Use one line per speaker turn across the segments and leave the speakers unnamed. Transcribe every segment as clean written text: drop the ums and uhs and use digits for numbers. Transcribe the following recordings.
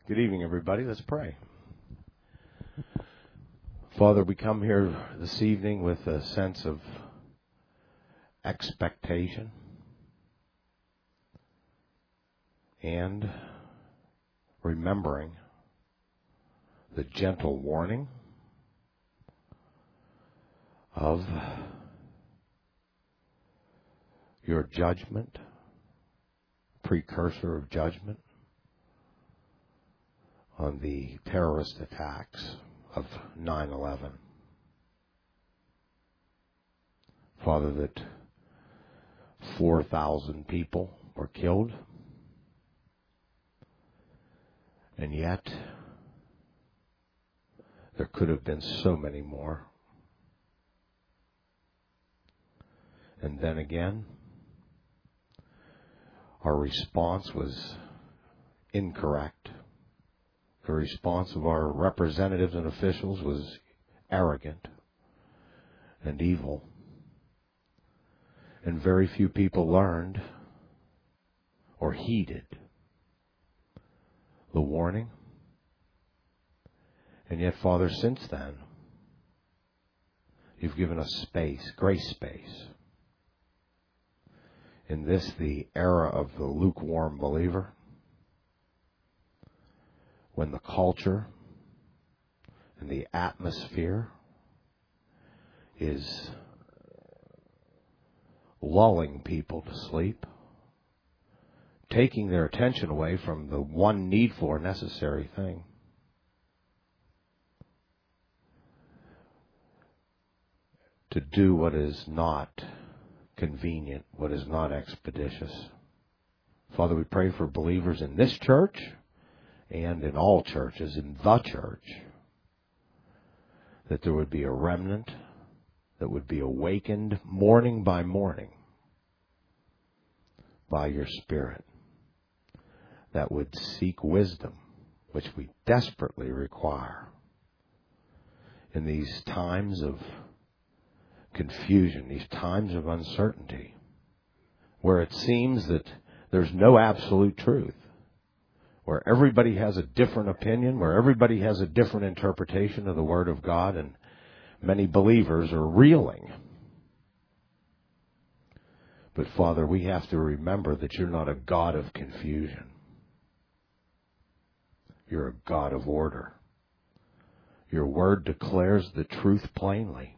Good evening, everybody. Let's pray. Father, we come here this evening with a sense of expectation and remembering the gentle warning of your judgment, precursor of judgment, on the terrorist attacks of 9/11. Father, that 4,000 people were killed, and yet there could have been so many more. And then again, our response was incorrect. The response of our representatives and officials was arrogant and evil. And very few people learned or heeded the warning. And yet, Father, since then, you've given us space, grace space. In this, the era of the lukewarm believer, when the culture and the atmosphere is lulling people to sleep, taking their attention away from the one needful or necessary thing. To do what is not convenient, what is not expeditious. Father, we pray for believers in this church and in all churches, in the church, that there would be a remnant that would be awakened morning by morning by your Spirit, that would seek wisdom, which we desperately require in these times of confusion, these times of uncertainty, where it seems that there's no absolute truth, where everybody has a different opinion, where everybody has a different interpretation of the Word of God, and many believers are reeling. But Father, we have to remember that you're not a God of confusion. You're a God of order. Your Word declares the truth plainly.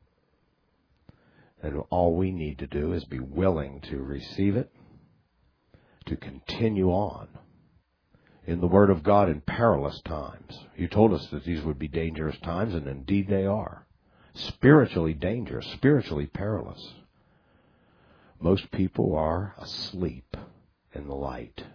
And all we need to do is be willing to receive it, to continue on in the Word of God in perilous times. You told us that these would be dangerous times, and indeed they are. Spiritually dangerous, spiritually perilous. Most people are asleep in the light.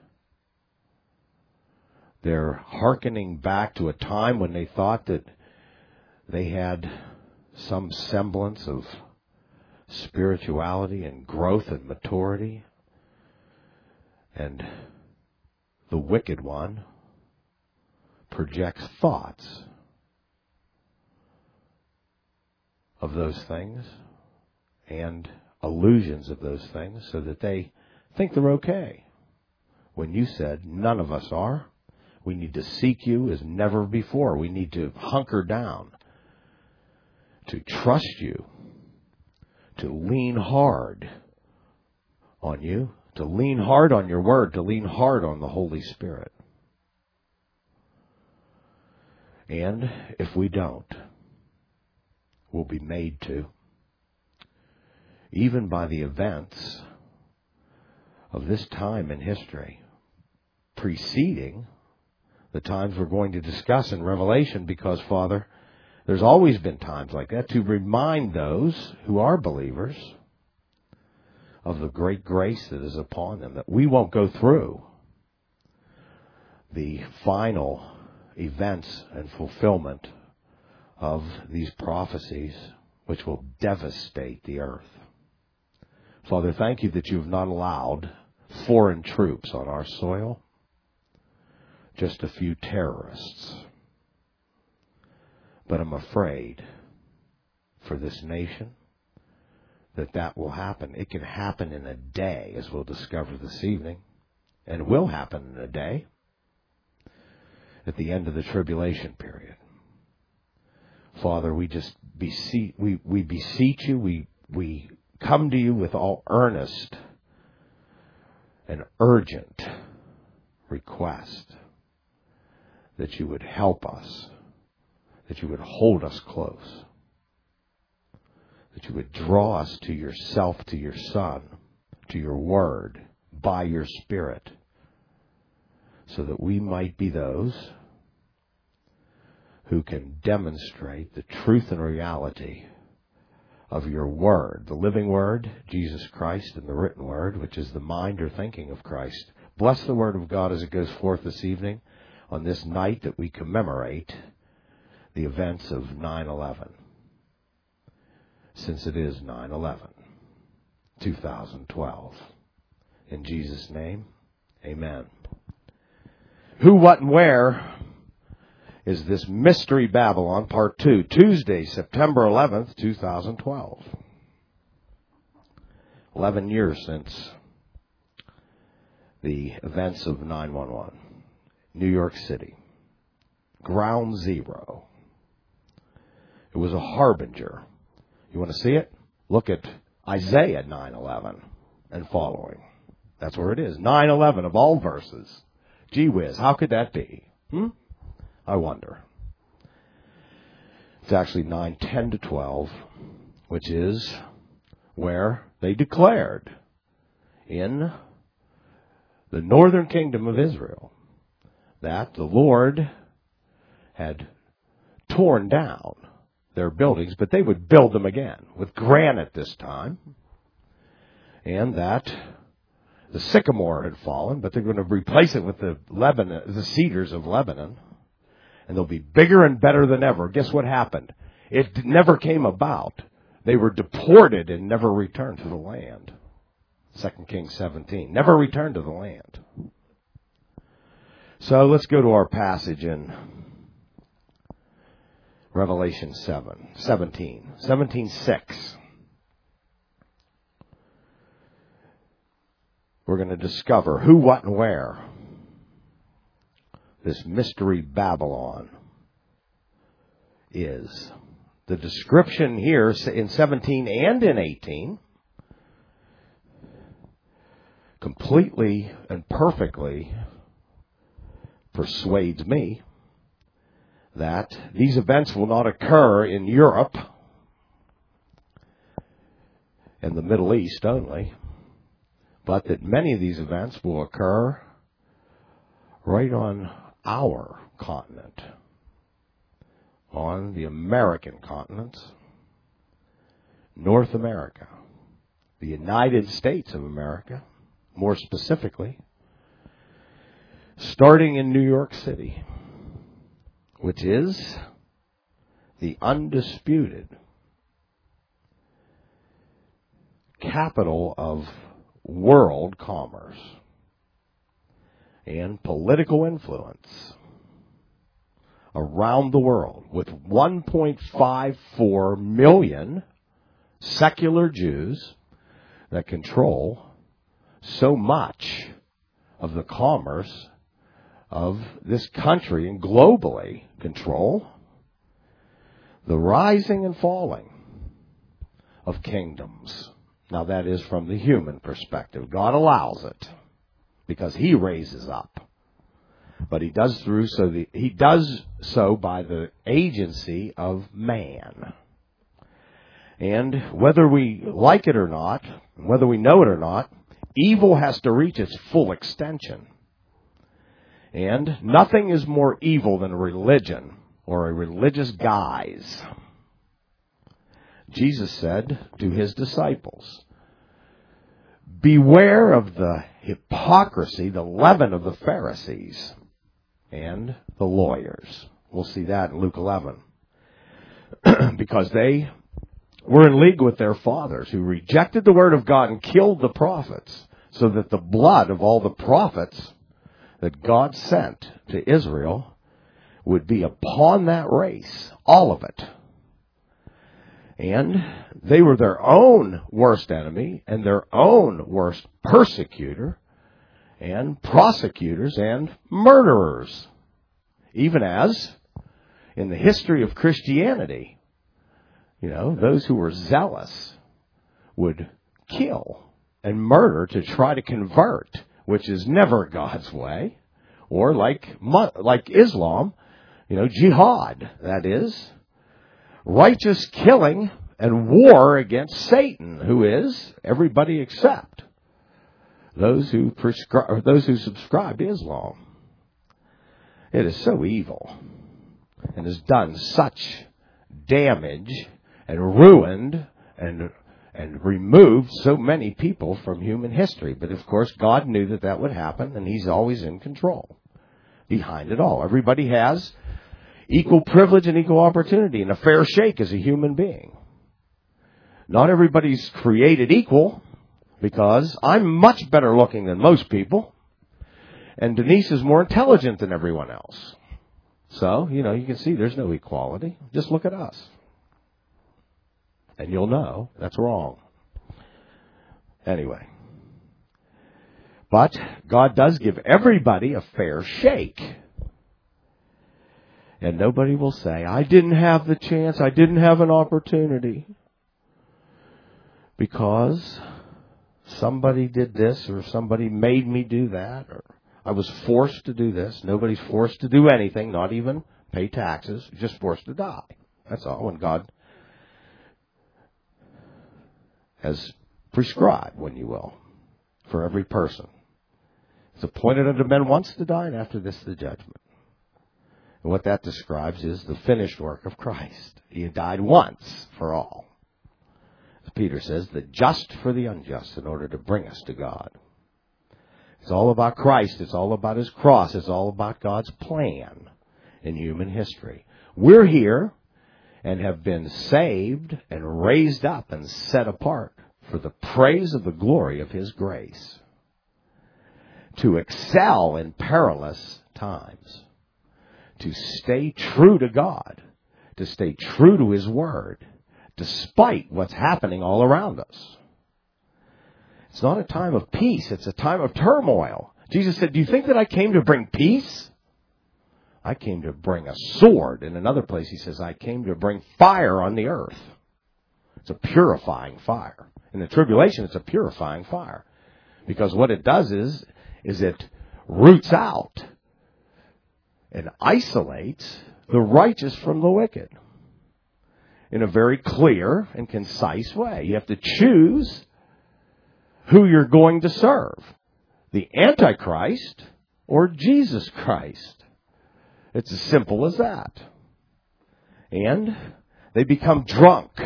They're hearkening back to a time when they thought that they had some semblance of spirituality and growth and maturity. And the wicked one projects thoughts of those things and illusions of those things so that they think they're okay. When you said, none of us are. We need to seek you as never before. We need to hunker down, to trust you, to lean hard on you, to lean hard on your Word, to lean hard on the Holy Spirit. And if we don't, we'll be made to, even by the events of this time in history, preceding the times we're going to discuss in Revelation, because, Father, there's always been times like that to remind those who are believers of the great grace that is upon them, that we won't go through the final events and fulfillment of these prophecies which will devastate the earth. Father, thank you that you've not allowed foreign troops on our soil, just a few terrorists. But I'm afraid for this nation that will happen. It can happen in a day, as we'll discover this evening, and will happen in a day. at the end of the tribulation period. Father, we just beseech you, we come to you with all earnest and urgent request that you would help us, that you would hold us close, that you would draw us to yourself, to your Son, to your Word, by your Spirit, so that we might be those who can demonstrate the truth and reality of your Word, the living Word, Jesus Christ, and the written Word, which is the mind or thinking of Christ. Bless the Word of God as it goes forth this evening on this night that we commemorate the events of 9/11. Since it is 9/11, 2012. In Jesus' name, amen. Who, what, and where is this Mystery Babylon, Part 2, Tuesday, September 11th, 2012. 11 years since the events of 9/11. New York City. Ground zero. It was a harbinger. You want to see it? Look at Isaiah 9:11 and following. That's where it is. 9:11 of all verses. Gee whiz, how could that be? I wonder. It's actually 9:10 to 12, which is where they declared in the northern kingdom of Israel that the Lord had torn down their buildings, but they would build them again with granite this time, and that the sycamore had fallen, but they're going to replace it with the cedars of Lebanon, and they'll be bigger and better than ever. Guess what happened? It never came about. They were deported and never returned to the land. 2 Kings 17. Never returned to the land. So let's go to our passage in Revelation 17:6. We're going to discover who, what, and where this Mystery Babylon is. The description here in 17 and in 18 completely and perfectly persuades me that these events will not occur in Europe and the Middle East only, but that many of these events will occur right on our continent, on the American continent, North America, the United States of America, more specifically, starting in New York City, which is the undisputed capital of world commerce and political influence around the world, with 1.54 million secular Jews that control so much of the commerce of this country and globally control the rising and falling of kingdoms. Now that is from the human perspective. God allows it because He raises up. But He does so by the agency of man. And whether we like it or not, whether we know it or not, evil has to reach its full extension. And nothing is more evil than religion or a religious guise. Jesus said to His disciples, beware of the hypocrisy, the leaven of the Pharisees and the lawyers. We'll see that in Luke 11. Because they were in league with their fathers who rejected the word of God and killed the prophets, so that the blood of all the prophets that God sent to Israel would be upon that race, all of it. And they were their own worst enemy and their own worst persecutor and prosecutors and murderers. Even as in the history of Christianity, those who were zealous would kill and murder to try to convert, which is never God's way. Or like Islam, jihad, that is, righteous killing and war against Satan, who is everybody except those who subscribe to Islam. It is so evil and has done such damage and ruined and removed so many people from human history. But of course, God knew that would happen, and He's always in control behind it all. Everybody has equal privilege and equal opportunity and a fair shake as a human being. Not everybody's created equal, because I'm much better looking than most people, and Denise is more intelligent than everyone else. So, you can see there's no equality. Just look at us. And you'll know that's wrong. Anyway. But God does give everybody a fair shake. And nobody will say, I didn't have the chance, I didn't have an opportunity, because somebody did this, or somebody made me do that, or I was forced to do this. Nobody's forced to do anything, not even pay taxes, just forced to die. That's all. And God has prescribed, when you will, for every person. It's appointed unto men once to die, and after this the judgment. And what that describes is the finished work of Christ. He had died once for all. As Peter says, the just for the unjust, in order to bring us to God. It's all about Christ. It's all about His cross. It's all about God's plan in human history. We're here and have been saved and raised up and set apart for the praise of the glory of His grace, to excel in perilous times, to stay true to God, to stay true to His Word, despite what's happening all around us. It's not a time of peace. It's a time of turmoil. Jesus said, do you think that I came to bring peace? I came to bring a sword. In another place, He says, I came to bring fire on the earth. It's a purifying fire. In the tribulation, it's a purifying fire. Because what it does is it roots out and isolates the righteous from the wicked in a very clear and concise way. You have to choose who you're going to serve, the Antichrist or Jesus Christ. It's as simple as that. And they become drunk.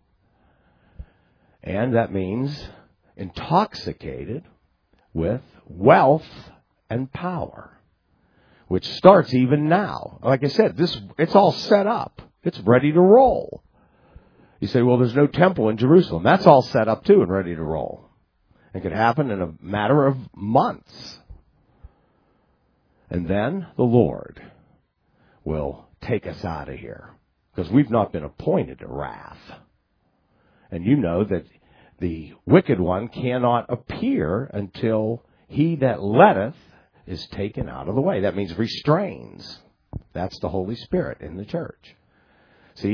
And that means intoxicated with wealth and power, which starts even now. Like I said, it's all set up. It's ready to roll. You say, well, there's no temple in Jerusalem. That's all set up too and ready to roll. It could happen in a matter of months. And then the Lord will take us out of here, because we've not been appointed to wrath. And you know that the wicked one cannot appear until he that letteth is taken out of the way. That means restrains. That's the Holy Spirit in the church. So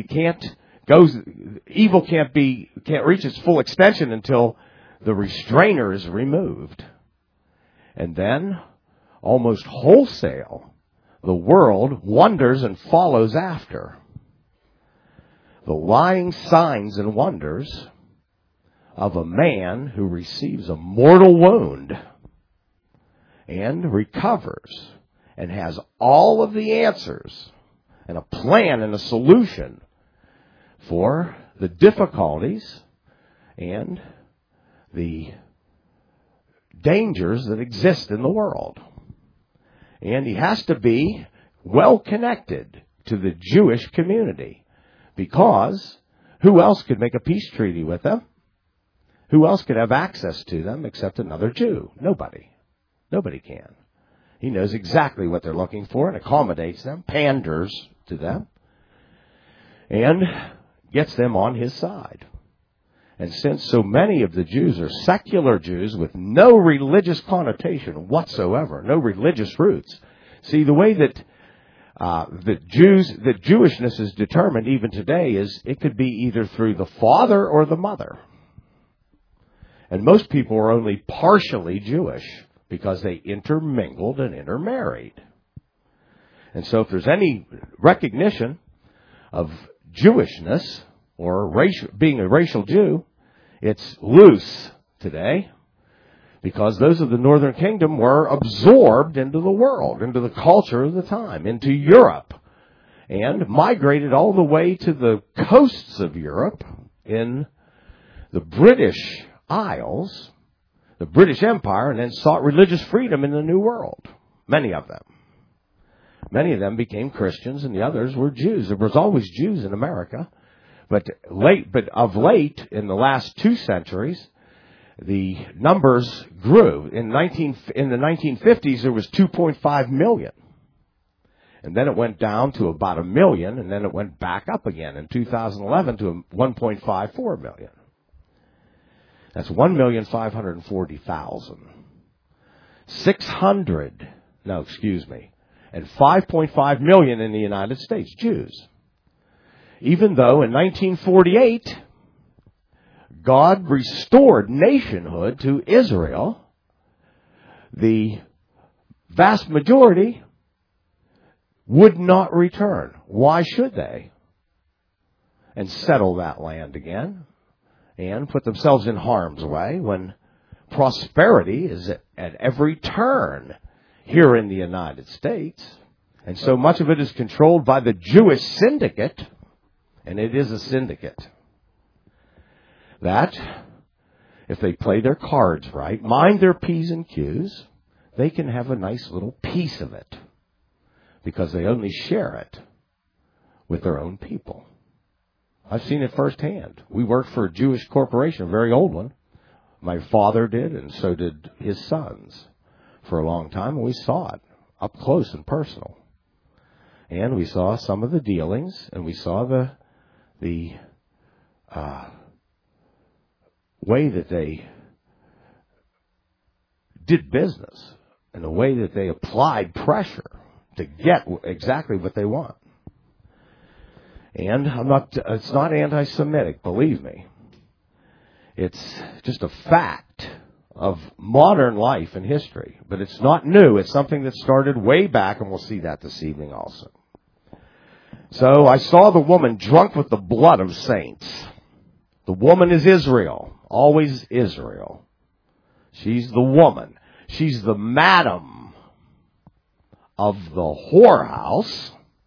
evil can't reach its full extension until the restrainer is removed. And then, almost wholesale, the world wonders and follows after. The lying signs and wonders of a man who receives a mortal wound and recovers and has all of the answers and a plan and a solution for the difficulties and the dangers that exist in the world. And he has to be well connected to the Jewish community, because who else could make a peace treaty with them? Who else could have access to them except another Jew? Nobody. Nobody can. He knows exactly what they're looking for and accommodates them, panders to them, and gets them on his side. And since so many of the Jews are secular Jews with no religious connotation whatsoever, no religious roots, see, the way that that Jewishness is determined even today is it could be either through the father or the mother. And most people are only partially Jewish because they intermingled and intermarried. And so if there's any recognition of Jewishness or being a racial Jew, it's loose today because those of the Northern Kingdom were absorbed into the world, into the culture of the time, into Europe, and migrated all the way to the coasts of Europe in the British Isles, the British Empire, and then sought religious freedom in the New World. Many of them. Many of them became Christians, and the others were Jews. There was always Jews in America, but of late, in the last 2 centuries, the numbers grew. In the 1950s, there was 2.5 million. And then it went down to about 1 million, and then it went back up again in 2011 to 1.54 million. That's 1,540,000. And 5.5 million in the United States, Jews. Even though in 1948, God restored nationhood to Israel, the vast majority would not return. Why should they? And settle that land again and put themselves in harm's way when prosperity is at every turn here in the United States. And so much of it is controlled by the Jewish syndicate, and it is a syndicate, that if they play their cards right, mind their P's and Q's, they can have a nice little piece of it because they only share it with their own people. I've seen it firsthand. We worked for a Jewish corporation, a very old one. My father did, and so did his sons for a long time, and we saw it up close and personal. And we saw some of the dealings, and we saw the way that they did business and the way that they applied pressure to get exactly what they want. And it's not anti-Semitic, believe me. It's just a fact of modern life and history. But it's not new. It's something that started way back, and we'll see that this evening also. So I saw the woman drunk with the blood of saints. The woman is Israel. Always Israel. She's the woman. She's the madam of the whorehouse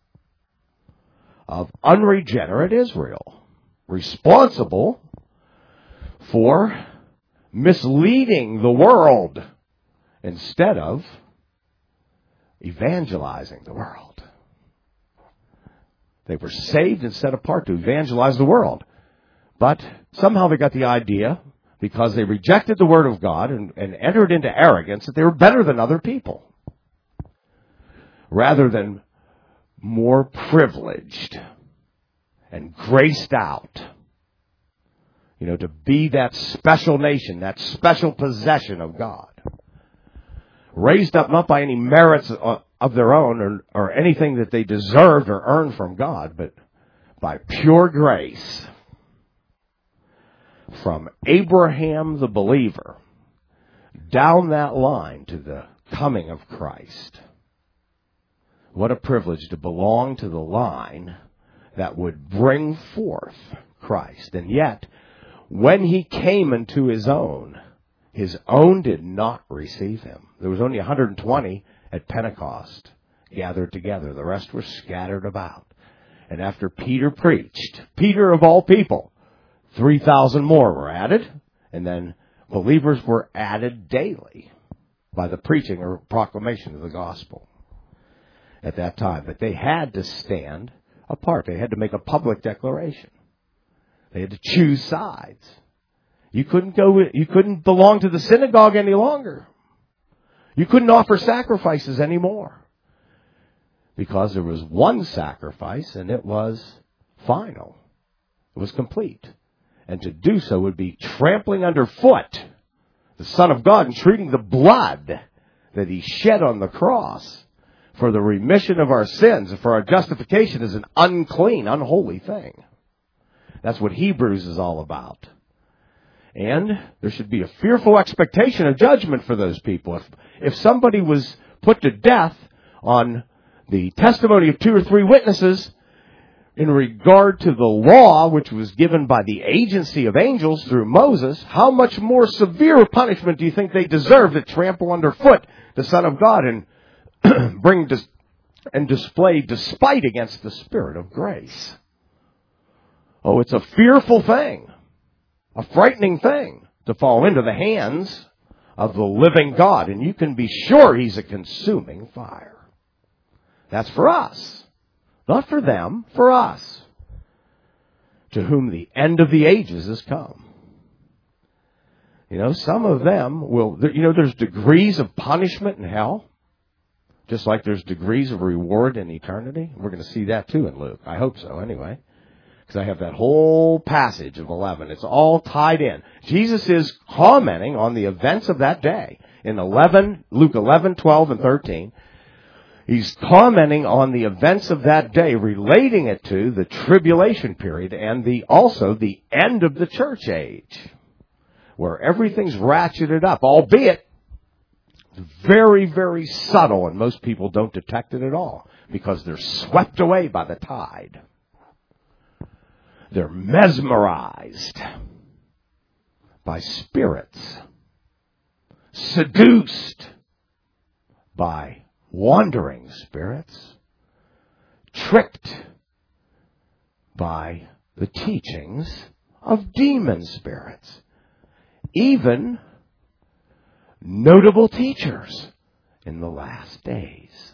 of unregenerate Israel, responsible for misleading the world instead of evangelizing the world. They were saved and set apart to evangelize the world. But somehow they got the idea, because they rejected the Word of God and entered into arrogance, that they were better than other people, rather than more privileged and graced out. You know, to be that special nation, that special possession of God. Raised up not by any merits of their own or anything that they deserved or earned from God, but by pure grace. From Abraham the believer down that line to the coming of Christ. What a privilege to belong to the line that would bring forth Christ. And yet, when he came into his own did not receive him. There was only 120 at Pentecost gathered together. The rest were scattered about. And after Peter preached, Peter of all people, 3,000 more were added, and then believers were added daily by the preaching or proclamation of the gospel at that time. But they had to stand apart. They had to make a public declaration. They had to choose sides. You couldn't belong to the synagogue any longer. You couldn't offer sacrifices anymore. Because there was one sacrifice, and it was final. It was complete. And to do so would be trampling underfoot the Son of God and treating the blood that he shed on the cross for the remission of our sins, for our justification, is an unclean, unholy thing. That's what Hebrews is all about. And there should be a fearful expectation of judgment for those people. If somebody was put to death on the testimony of 2 or 3 witnesses in regard to the law, which was given by the agency of angels through Moses, how much more severe a punishment do you think they deserve to trample underfoot the Son of God and bring and display despite against the Spirit of grace? Oh, it's a fearful thing, a frightening thing to fall into the hands of the living God. And you can be sure He's a consuming fire. That's for us. Not for them, for us. To whom the end of the ages has come. Some of them will, there's degrees of punishment in hell. Just like there's degrees of reward in eternity. We're going to see that too in Luke. I hope so anyway. Because I have that whole passage of 11. It's all tied in. Jesus is commenting on the events of that day. In Luke 11, 12, and 13. He's commenting on the events of that day, relating it to the tribulation period and also the end of the church age, where everything's ratcheted up, albeit very, very subtle, and most people don't detect it at all because they're swept away by the tide. They're mesmerized by spirits, seduced by wandering spirits, tricked by the teachings of demon spirits, even notable teachers in the last days.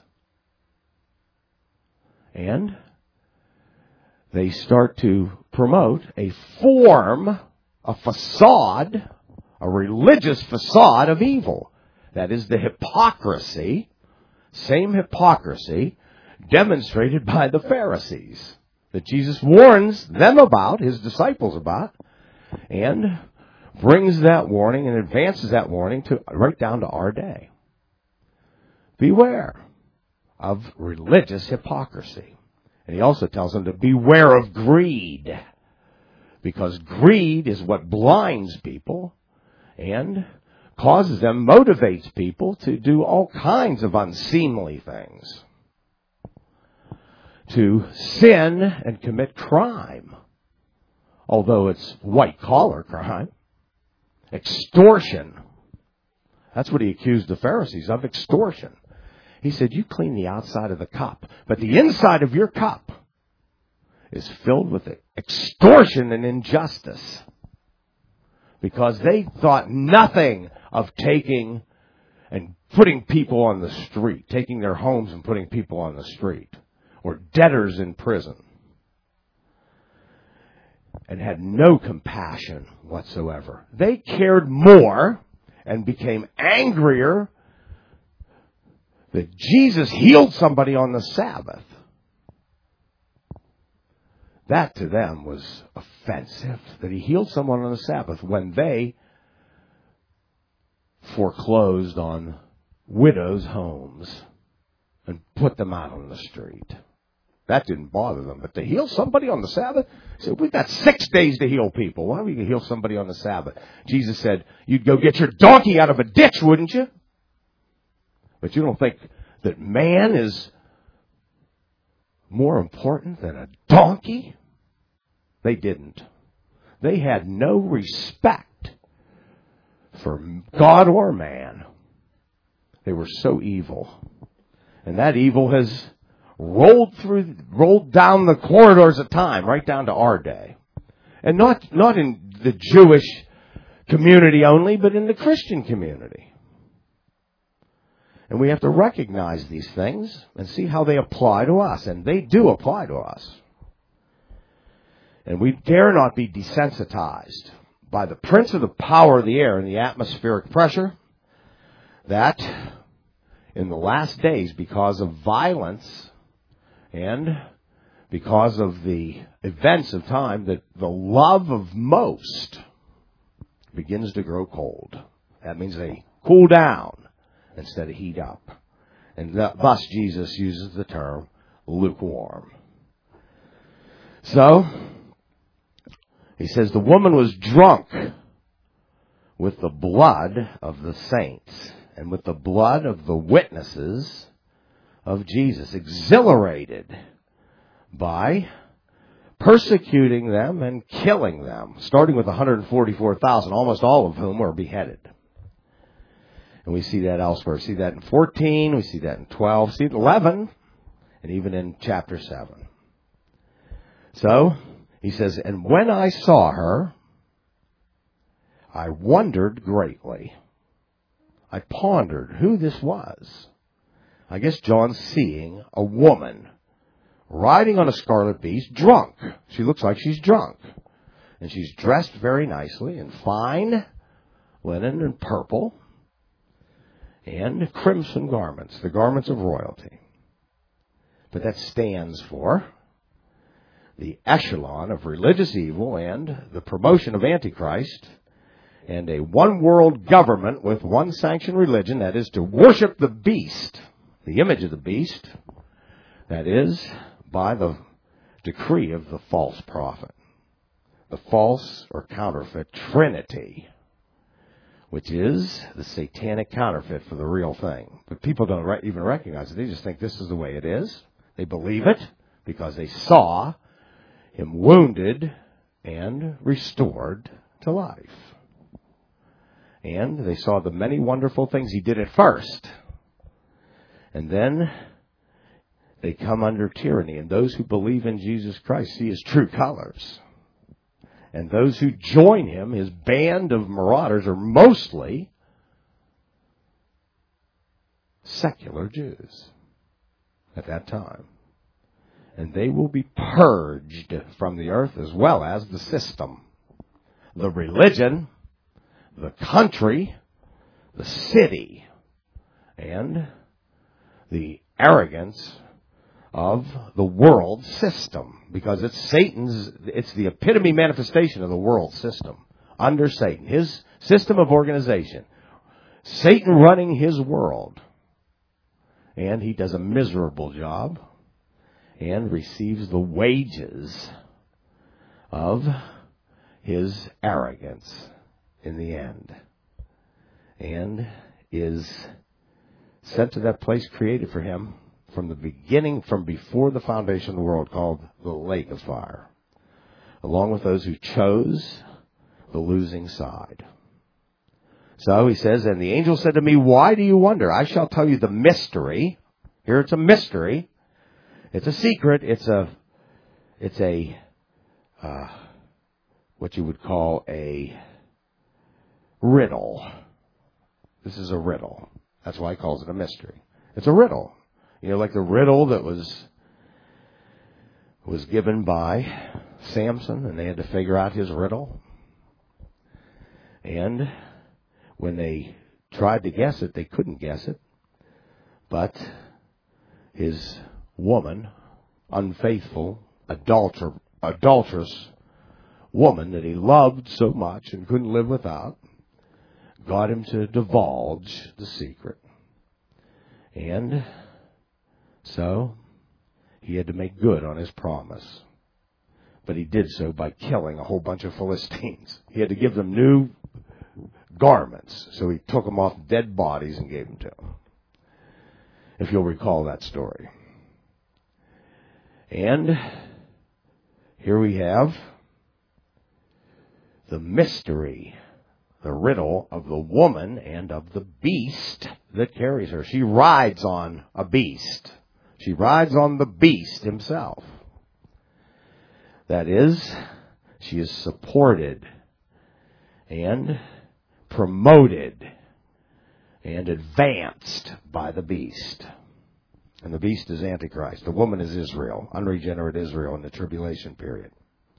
And they start to promote a form, a facade, a religious facade of evil. That is the hypocrisy. Same hypocrisy demonstrated by the Pharisees that Jesus warns them about, His disciples about, and brings that warning and advances that warning right down to our day. Beware of religious hypocrisy. And He also tells them to beware of greed, because greed is what blinds people and motivates people to do all kinds of unseemly things. To sin and commit crime. Although it's white-collar crime. Extortion. That's what He accused the Pharisees of, extortion. He said, you clean the outside of the cup, but the inside of your cup is filled with extortion and injustice. Because they thought nothing of taking and putting people on the street, taking their homes and putting people on the street, or debtors in prison, and had no compassion whatsoever. They cared more and became angrier that Jesus healed somebody on the Sabbath. That to them was offensive, that He healed someone on the Sabbath when they foreclosed on widows' homes and put them out on the street. That didn't bother them. But to heal somebody on the Sabbath? He said, we've got 6 days to heal people. Why would you heal somebody on the Sabbath? Jesus said, you'd go get your donkey out of a ditch, wouldn't you? But you don't think that man is more important than a donkey? They didn't. They had no respect for God or man. They were so evil. And that evil has rolled down the corridors of time, right down to our day. And not in the Jewish community only, but in the Christian community. And we have to recognize these things and see how they apply to us. And they do apply to us. And we dare not be desensitized by the prince of the power of the air and the atmospheric pressure that in the last days, because of violence and because of the events of time, that the love of most begins to grow cold. That means they cool down instead of heat up. And thus Jesus uses the term lukewarm. So, he says the woman was drunk with the blood of the saints and with the blood of the witnesses of Jesus, exhilarated by persecuting them and killing them, starting with 144,000, almost all of whom were beheaded. And we see that elsewhere. We see that in 14, we see that in 12, see it in 11, and even in chapter 7. So, he says, and when I saw her, I wondered greatly. I pondered who this was. I guess John's seeing a woman riding on a scarlet beast, drunk. She looks like she's drunk. And she's dressed very nicely in fine linen and purple and crimson garments, the garments of royalty. But that stands for the echelon of religious evil and the promotion of Antichrist and a one-world government with one sanctioned religion, that is to worship the beast, the image of the beast, that is, by the decree of the false prophet, the false or counterfeit Trinity, which is the satanic counterfeit for the real thing. But people don't even recognize it. They just think this is the way it is. They believe it because they saw him wounded and restored to life. And they saw the many wonderful things he did at first. And then they come under tyranny. And those who believe in Jesus Christ see his true colors. And those who join him, his band of marauders, are mostly secular Jews at that time. And they will be purged from the earth as well as the system, the religion, the country, the city, and the arrogance of the world system, because it's the epitome manifestation of the world system under Satan, his system of organization, Satan running his world, and he does a miserable job and receives the wages of his arrogance in the end, and is sent to that place created for him from the beginning, from before the foundation of the world, called the lake of fire, along with those who chose the losing side. So he says, and the angel said to me, why do you wonder? I shall tell you the mystery. Here it's a mystery. It's a secret. It's a what you would call a riddle. This is a riddle. That's why he calls it a mystery. It's a riddle. You know, like the riddle that was given by Samson, and they had to figure out his riddle. And when they tried to guess it, they couldn't guess it. But his woman, unfaithful, adulterous woman that he loved so much and couldn't live without, got him to divulge the secret. And so he had to make good on his promise. But he did so by killing a whole bunch of Philistines. He had to give them new garments. So he took them off dead bodies and gave them to them. If you'll recall that story. And here we have the mystery, the riddle of the woman and of the beast that carries her. She rides on a beast. She rides on the beast himself. That is, she is supported and promoted and advanced by the beast. And the beast is Antichrist. The woman is Israel, unregenerate Israel in the tribulation period.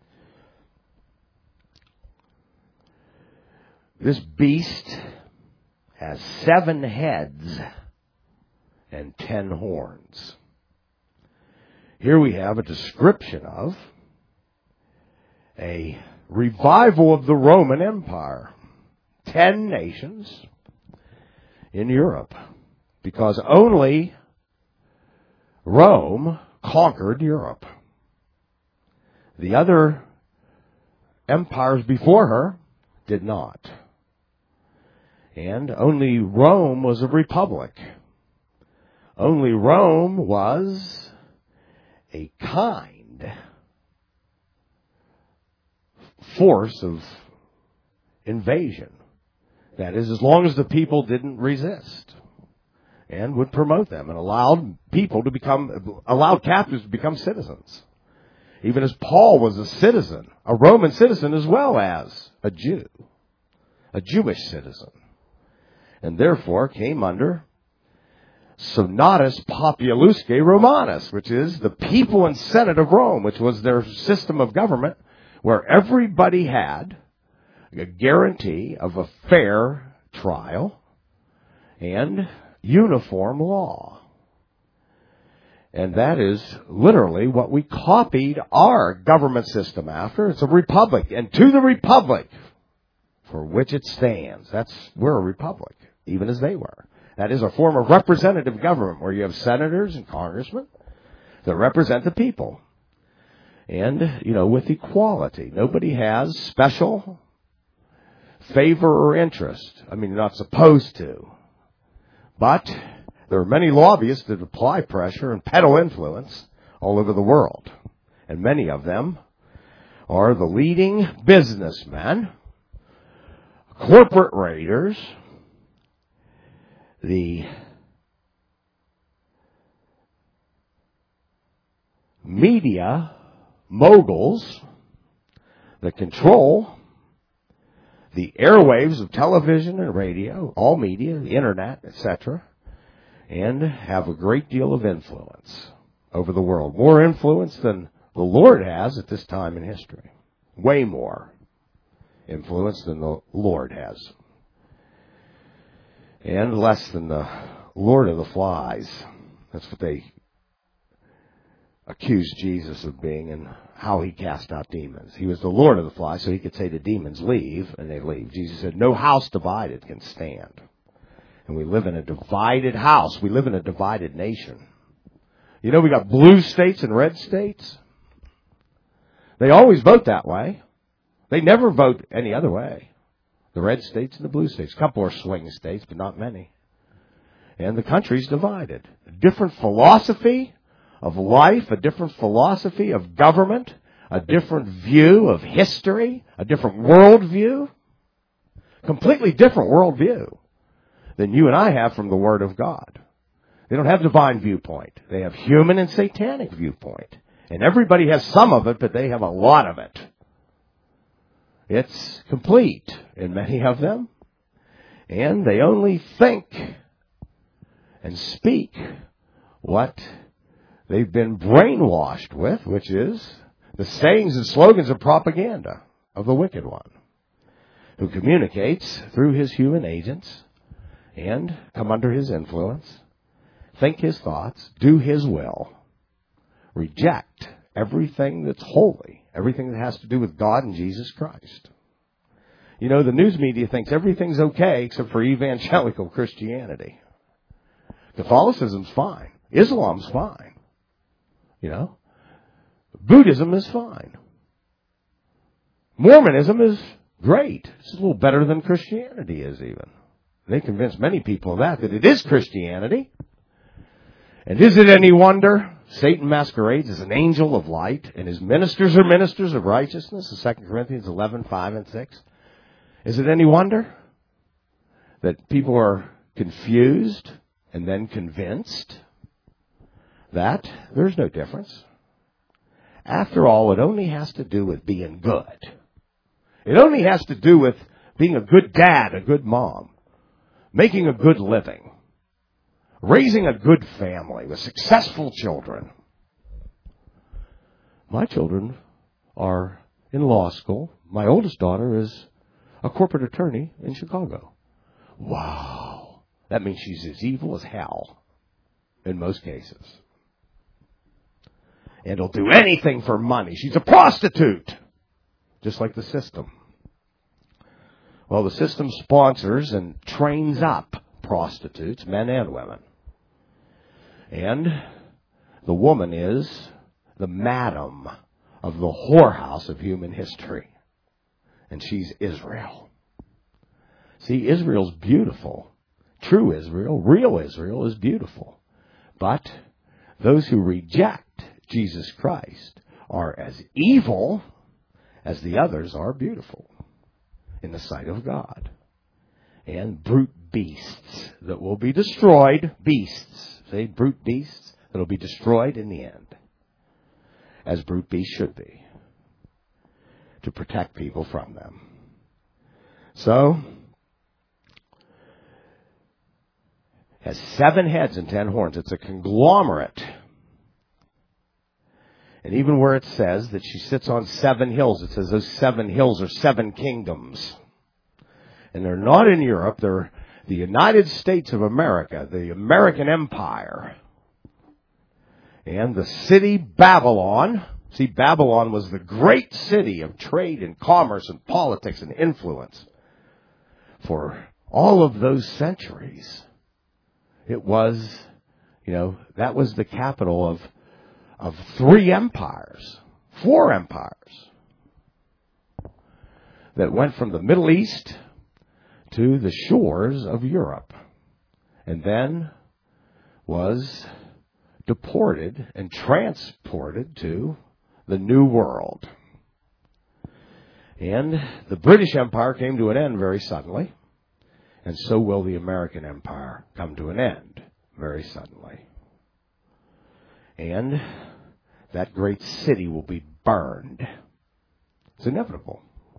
This beast has 7 heads and 10 horns. Here we have a description of a revival of the Roman Empire. 10 nations in Europe. Because only Rome conquered Europe. The other empires before her did not. And only Rome was a republic. Only Rome was a kind force of invasion. That is, as long as the people didn't resist and would promote them and allowed captives to become citizens. Even as Paul was a citizen, a Roman citizen as well as a Jew, a Jewish citizen, and therefore came under Senatus Populusque Romanus, which is the people and Senate of Rome, which was their system of government where everybody had a guarantee of a fair trial and uniform law. And that is literally what we copied our government system after. It's a republic. And to the republic for which it stands. We're a republic, even as they were. That is a form of representative government where you have senators and congressmen that represent the people. And, with equality. Nobody has special favor or interest. I mean, you're not supposed to. But there are many lobbyists that apply pressure and peddle influence all over the world. And many of them are the leading businessmen, corporate raiders, the media moguls that control the airwaves of television and radio, all media, the internet, etc., and have a great deal of influence over the world. More influence than the Lord has at this time in history. Way more influence than the Lord has. And less than the Lord of the Flies. That's what they accused Jesus of being and how he cast out demons. He was the Lord of the Flies, so he could say to demons, leave, and they leave. Jesus said, no house divided can stand. And we live in a divided house. We live in a divided nation. We got blue states and red states. They always vote that way. They never vote any other way. The red states and the blue states. A couple are swing states, but not many. And the country's divided. A different philosophy of life, a different philosophy of government, a different view of history, a different worldview. Completely different worldview than you and I have from the Word of God. They don't have divine viewpoint. They have human and satanic viewpoint. And everybody has some of it, but they have a lot of it. It's complete in many of them. And they only think and speak what they've been brainwashed with, which is the sayings and slogans of propaganda of the wicked one, who communicates through his human agents and come under his influence, think his thoughts, do his will, reject everything that's holy, everything that has to do with God and Jesus Christ. The news media thinks everything's okay except for evangelical Christianity. Catholicism's fine. Islam's fine. Buddhism is fine. Mormonism is great. It's a little better than Christianity is even. They convince many people of that it is Christianity. And is it any wonder Satan masquerades as an angel of light and his ministers are ministers of righteousness, 2 Corinthians 11:5 and 6. Is it any wonder that people are confused and then convinced that there's no difference? After all, it only has to do with being good. It only has to do with being a good dad, a good mom, making a good living, raising a good family with successful children. My children are in law school. My oldest daughter is a corporate attorney in Chicago. Wow. That means she's as evil as hell in most cases. And will do anything for money. She's a prostitute, just like the system. Well, the system sponsors and trains up prostitutes, men and women. And The woman is the madam of the whorehouse of human history. And she's Israel. See, Israel's beautiful. True Israel, real Israel is beautiful. But those who reject Jesus Christ are as evil as the others are beautiful in the sight of God. And brute beasts that will be destroyed. Beasts. Say brute beasts that will be destroyed in the end. As brute beasts should be. To protect people from them. So, has 7 heads and 10 horns. It's a conglomerate. And even where it says that she sits on 7 hills, it says those 7 hills are 7 kingdoms. And they're not in Europe. They're the United States of America, the American Empire. And the city Babylon. See, Babylon was the great city of trade and commerce and politics and influence for all of those centuries. It was, that was the capital of 3 empires, 4 empires that went from the Middle East to the shores of Europe and then was deported and transported to the New World. And the British Empire came to an end very suddenly, and so will the American Empire come to an end very suddenly. And that great city will be burned. It's inevitable.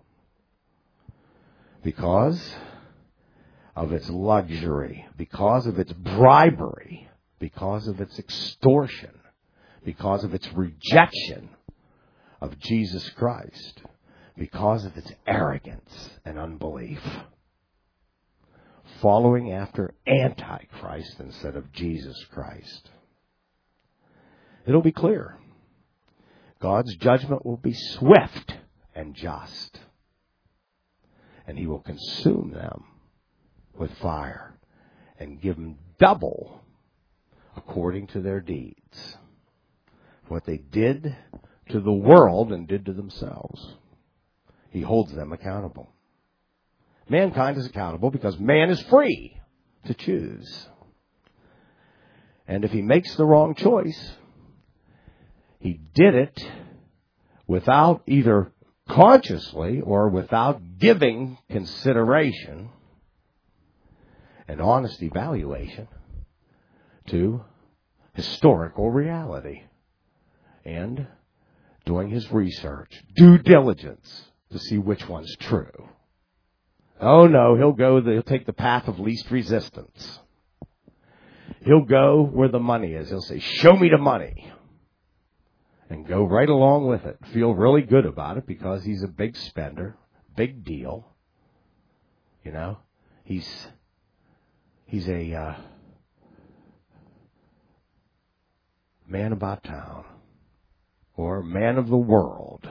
Because of its luxury, because of its bribery, because of its extortion, because of its rejection of Jesus Christ, because of its arrogance and unbelief, following after Antichrist instead of Jesus Christ. It'll be clear. God's judgment will be swift and just, and He will consume them with fire and give them double according to their deeds. What they did to the world and did to themselves. He holds them accountable. Mankind is accountable because man is free to choose. And if he makes the wrong choice, he did it without either consciously or without giving consideration and honest evaluation to historical reality and doing his research, due diligence to see which one's true. Oh no, he'll take the path of least resistance. He'll go where the money is. He'll say, show me the money. And go right along with it. Feel really good about it because he's a big spender, big deal. He's a man about town. Or man of the world,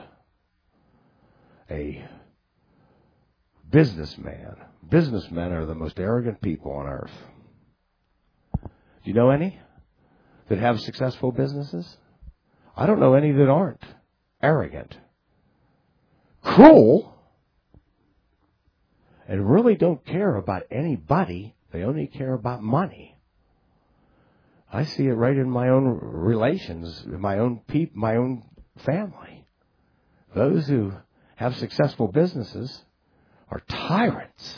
a businessman. Businessmen are the most arrogant people on earth. Do you know any that have successful businesses? I don't know any that aren't. Arrogant. Cruel. And really don't care about anybody. They only care about money. I see it right in my own relations, my own people, my own family. Those who have successful businesses are tyrants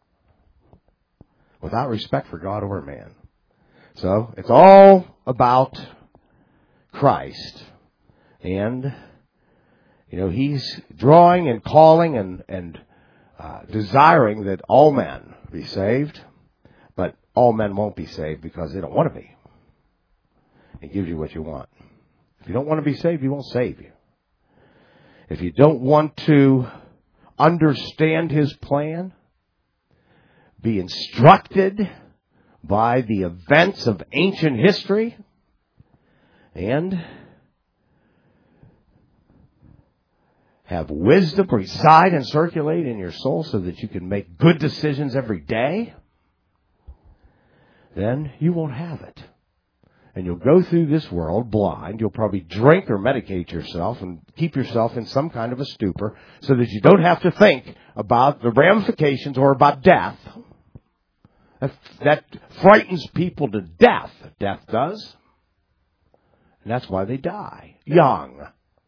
without respect for God or man. So it's all about Christ. And, He's drawing and calling and desiring that all men be saved. But all men won't be saved because they don't want to be. He gives you what you want. If you don't want to be saved, He won't save you. If you don't want to understand His plan, be instructed by the events of ancient history, and have wisdom reside and circulate in your soul so that you can make good decisions every day, then you won't have it. And you'll go through this world blind. You'll probably drink or medicate yourself and keep yourself in some kind of a stupor so that you don't have to think about the ramifications or about death. That frightens people to death. Death does. And that's why they die young.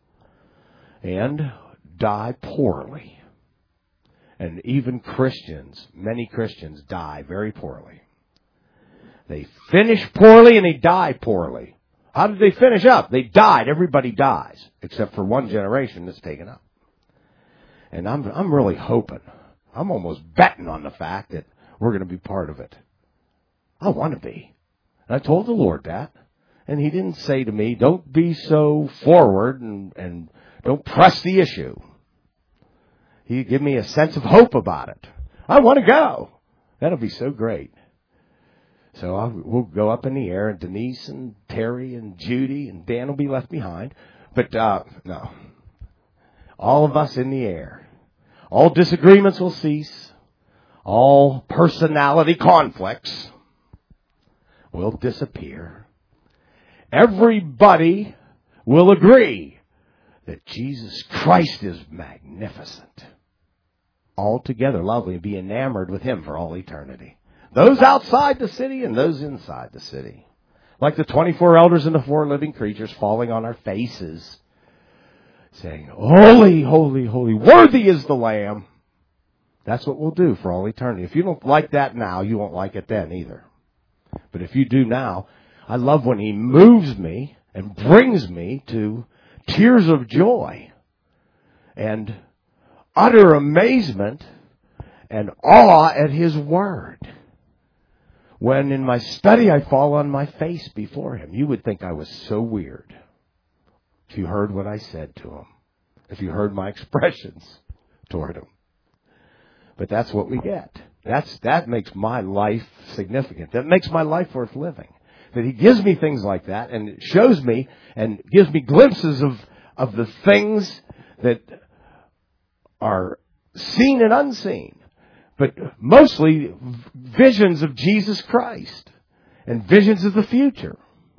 And die poorly. And even Christians, many Christians die very poorly. They finish poorly and they die poorly. How did they finish up? They died. Everybody dies, except for one generation that's taken up. And I'm really hoping, I'm almost betting on the fact that we're going to be part of it. I want to be. And I told the Lord that. And He didn't say to me, don't be so forward and don't press the issue. He gave me a sense of hope about it. I want to go. That'll be so great. So we'll go up in the air, and Denise and Terry and Judy and Dan will be left behind. But no. All of us in the air. All disagreements will cease. All personality conflicts will disappear. Everybody will agree that Jesus Christ is magnificent. Altogether lovely, and be enamored with Him for all eternity. Those outside the city and those inside the city. Like the 24 elders and the 4 living creatures falling on our faces, saying, holy, holy, holy, worthy is the Lamb. That's what we'll do for all eternity. If you don't like that now, you won't like it then either. But if you do now, I love when He moves me and brings me to tears of joy and utter amazement and awe at His word. When in my study I fall on my face before Him, you would think I was so weird if you heard what I said to Him, if you heard my expressions toward Him. But that's what we get. That makes my life significant. That makes my life worth living. That He gives me things like that and it shows me and gives me glimpses of the things that are seen and unseen. But mostly visions of Jesus Christ and visions of the future.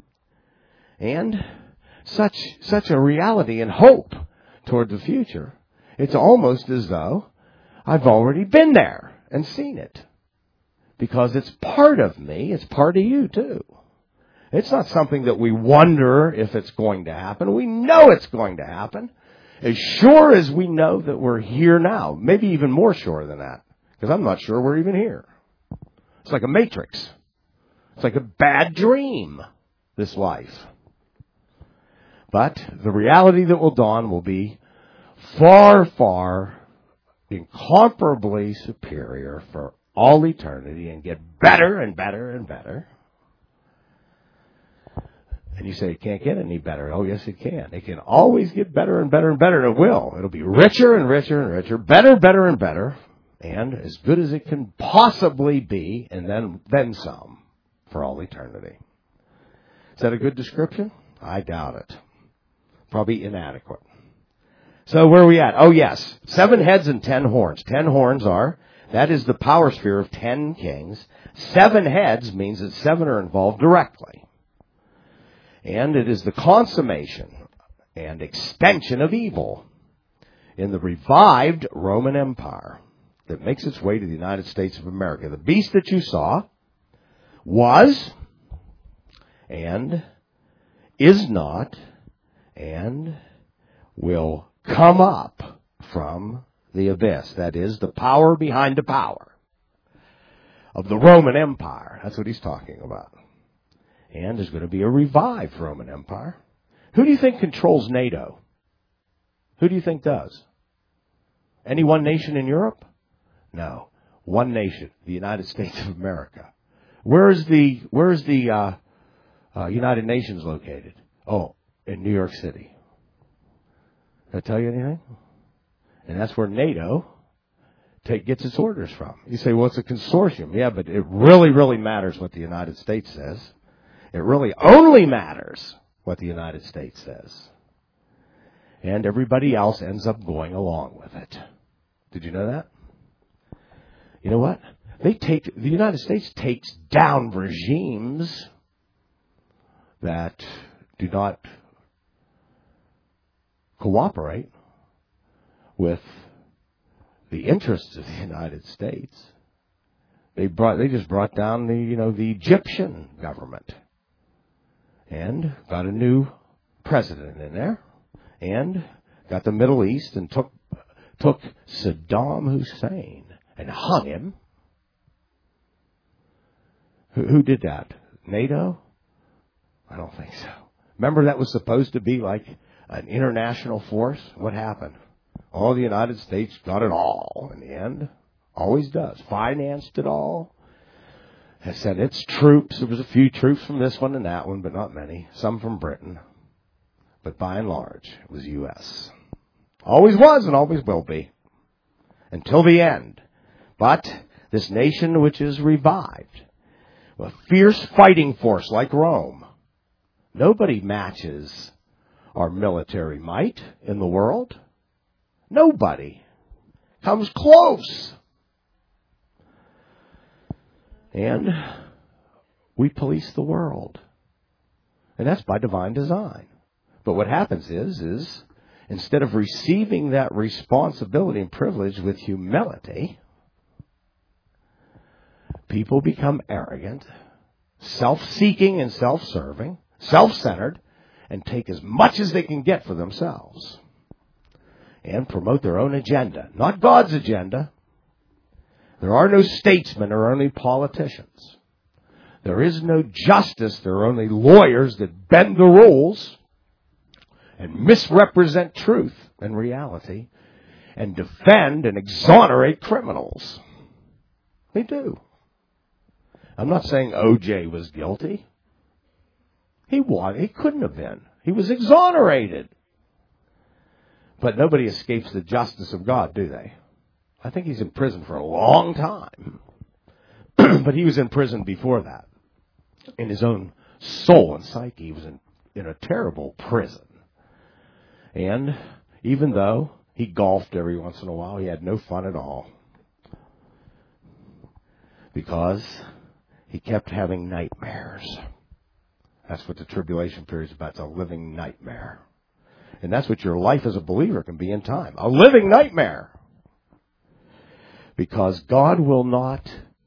And such a reality and hope toward the future. It's almost as though I've already been there and seen it. Because it's part of me. It's part of you too. It's not something that we wonder if it's going to happen. We know it's going to happen. As sure as we know that we're here now. Maybe even more sure than that. Because I'm not sure we're even here. It's like a matrix. It's like a bad dream, this life. But the reality that will dawn will be far, far incomparably superior for all eternity and get better and better and better. And you say it can't get any better. Oh, yes, it can. It can always get better and better and better, and it will. It'll be richer and richer and richer, better, better and better. And as good as it can possibly be, and then some, for all eternity. Is that a good description? I doubt it. Probably inadequate. So where are we at? Oh, yes. 7 heads and 10 horns. 10 horns that is the power sphere of 10 kings. 7 heads means that 7 are involved directly. And it is the consummation and extension of evil in the revived Roman Empire that makes its way to the United States of America. The beast that you saw was and is not and will come up from the abyss. That is, the power behind the power of the Roman Empire. That's what he's talking about. And there's going to be a revived Roman Empire. Who do you think controls NATO? Who do you think does? Any one nation in Europe? No. One nation, the United States of America. Where is the United Nations located? Oh, in New York City. Did I tell you anything? And that's where NATO gets its orders from. You say, well, it's a consortium. Yeah, but it really, really matters what the United States says. It really only matters what the United States says. And everybody else ends up going along with it. Did you know that? You know what? The United States takes down regimes that do not cooperate with the interests of the United States. They just brought down the Egyptian government and got a new president in there and got the Middle East and took Saddam Hussein and hung him. Who did that? NATO? I don't think so. Remember, that was supposed to be like an international force? What happened? Oh, the United States got it all in the end. Always does. Financed it all. Has sent its troops. There was a few troops from this one and that one, but not many. Some from Britain. But by and large, it was U.S. Always was and always will be. Until the end. But this nation which is revived, a fierce fighting force like Rome. Nobody matches our military might in the world. Nobody comes close. And we police the world. And that's by divine design. But what happens is instead of receiving that responsibility and privilege with humility, people become arrogant, self-seeking and self-serving, self-centered, and take as much as they can get for themselves and promote their own agenda, not God's agenda. There are no statesmen or only politicians. There is no justice. There are only lawyers that bend the rules and misrepresent truth and reality and defend and exonerate criminals. They do. I'm not saying O.J. was guilty. He couldn't have been. He was exonerated. But nobody escapes the justice of God, do they? I think he's in prison for a long time. But he was in prison before that. In his own soul and psyche, he was in a terrible prison. And even though he golfed every once in a while, he had no fun at all. Because he kept having nightmares. That's what the tribulation period is about. It's a living nightmare. And that's what your life as a believer can be in time. A living nightmare. Because God will not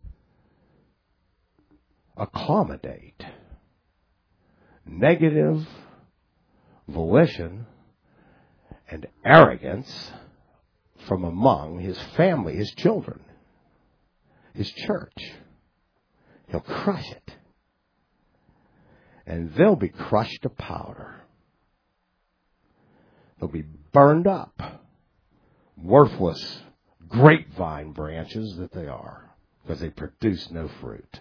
accommodate negative volition and arrogance from among his family, his children, his church. He'll crush it. And they'll be crushed to powder. They'll be burned up. Worthless grapevine branches that they are, because they produce no fruit.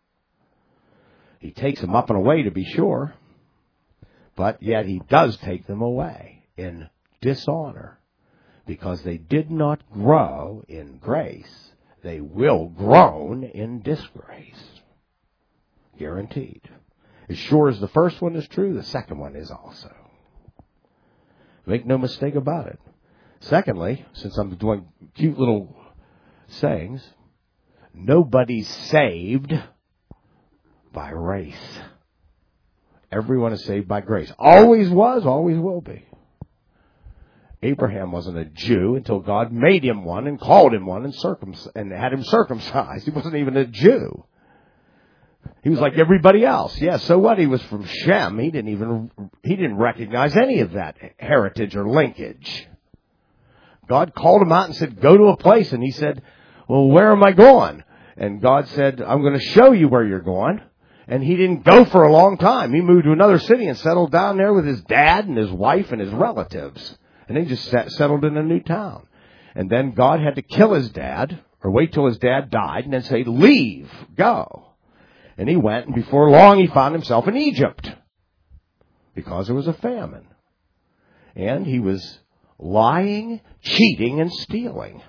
He takes them up and away, to be sure, but yet he does take them away in dishonor, because they did not grow in grace. They will groan in disgrace. Guaranteed. As sure as the first one is true, the second one is also. Make no mistake about it. Secondly, since I'm doing cute little sayings, nobody's saved by race. Everyone is saved by grace. Always was, always will be. Abraham wasn't a Jew until God made him one and called him one and had him circumcised. He wasn't even a Jew. He was like everybody else. Yeah, so what? He was from Shem. He didn't recognize any of that heritage or linkage. God called him out and said, go to a place. And he said, well, where am I going? And God said, I'm going to show you where you're going. And he didn't go for a long time. He moved to another city and settled down there with his dad and his wife and his relatives. And they just settled in a new town. And then God had to kill his dad, or wait till his dad died, and then say, leave, go. And he went, and before long he found himself in Egypt. Because there was a famine. And he was lying, cheating, and stealing.